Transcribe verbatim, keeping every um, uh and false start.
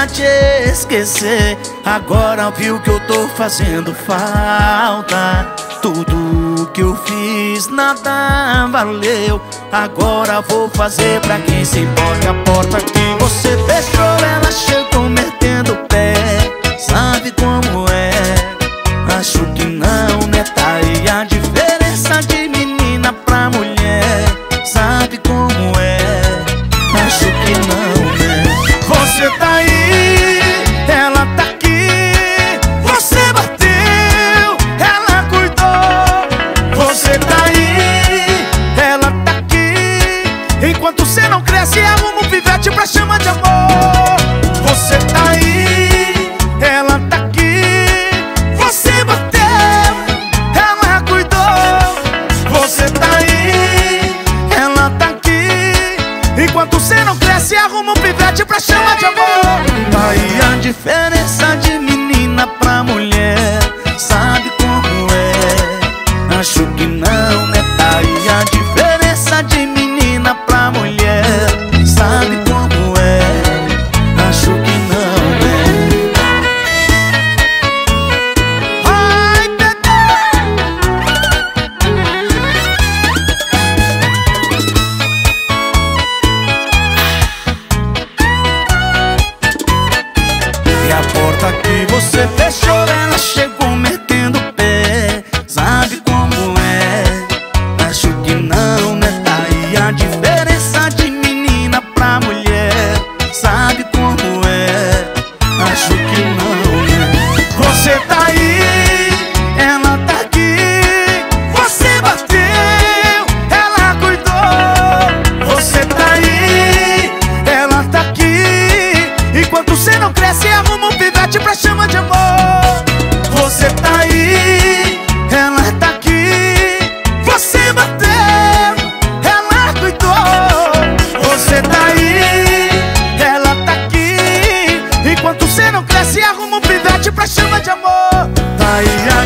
pra te esquecer. Agora viu que eu tô fazendo falta. Tudo que eu fiz nada valeu. Agora vou fazer pra quem se importa. A porta que você fechou, ela chegou metendo o pé. Sabe como é? Acho que não, né? Tá aí a diferença de menina pra mulher. Sabe como é? Acho que não, né? Você tá aí, ela tá aqui. Você bateu, ela cuidou. Você tá aí, ela tá aqui. Enquanto você não cresce, arruma um pivete pra chama de amor. Você tá aí, ela tá aqui. Você bateu, ela cuidou. Você tá aí, ela tá aqui. Enquanto você não cresce, arruma um pivete pra chama de amor. Aí a diferença de menina pra mulher. Sabe como é? Acho que não, né? Tá aí a diferença de menina pra mulher. Sabe como é? Acho que não, né? Ai, bebê! E a porta que você fechou, ela chegou metendo o pé. Sabe como é? Acho que não, né? Tá aí a diferença de menina pra mulher. Sabe como é? Acho que não, né? Você tá aí, ela tá aqui. Você bateu, ela cuidou. Você tá aí, ela tá aqui. Enquanto você não cresce, arruma um pivete pra chama de amor. Você tá aí, ela tá aqui. Você bateu, ela cuidou. Você tá aí, ela tá aqui. Enquanto você não cresce, arruma um pivete pra chama de amor. Tá aí a